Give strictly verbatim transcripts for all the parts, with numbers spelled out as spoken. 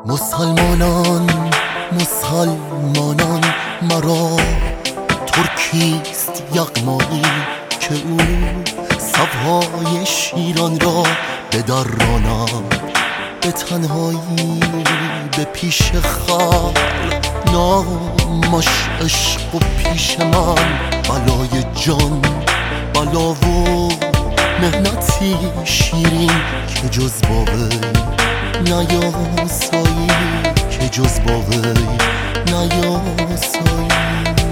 مسلمانان مسلمانان مرا ترکیست یغمایی که او صفهای شیران را بدراند به تنهایی به پیش خلق نامش عشق و پیش من بلای جان بلا و مهنتی شیرین که جز با وی نیاسایی که جز با وی نیاسایی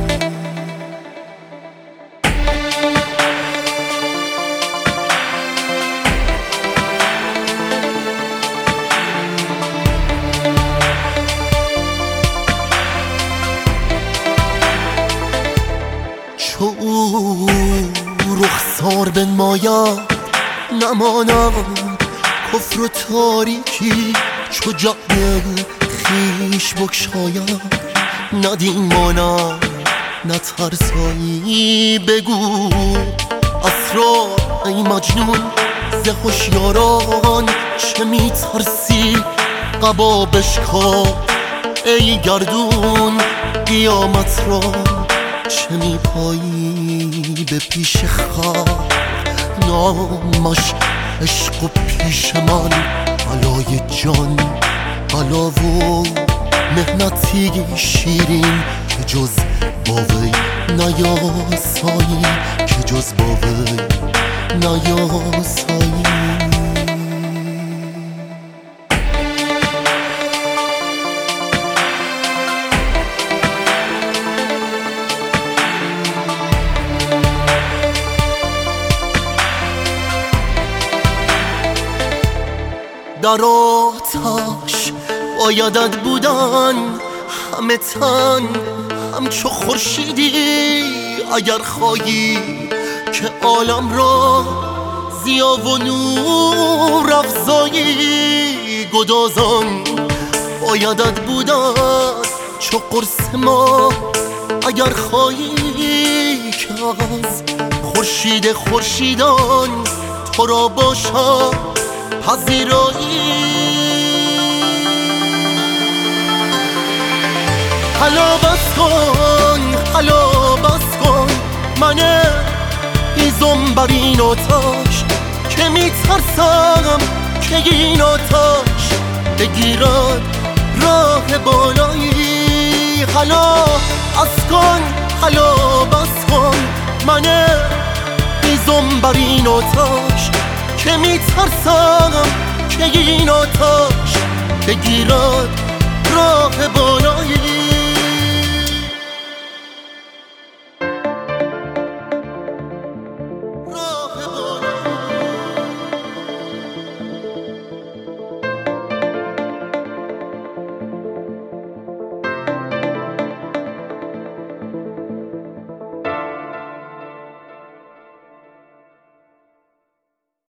چو او رخسار بنماید نماند کفر و تاریکی، چو جان خیش بگشاید ندین ماند نه ترسایی. بگو اسرار ای مجنون ز هوشیاران چه می ترسی؟ قبا بشکاف ای گردون قیامت را چه می پایی به پیش خلق نامش عشق و پیش من بلای جان بلا و مهنتی شیرین که جز با وی نیاسایی که جز با وی نیاسایی. در آتش بایدت بودن همه تن همچو خورشیدی، اگر خواهی که عالم را ضیا و نور افزایی. گدازان بایدت بودن چو قرص ما، اگر خواهی که از خورشید خورشیدان تو را باشد پذیرایی. حالا بس کن حالا بس کن من ایزم بر این آتش که می ترسم که این آتش بگیرد راه بالایی. حالا بس کن حالا بس کن من ایزم بر این آتش که می ترسم که این آتش بگیرد راه بالایی.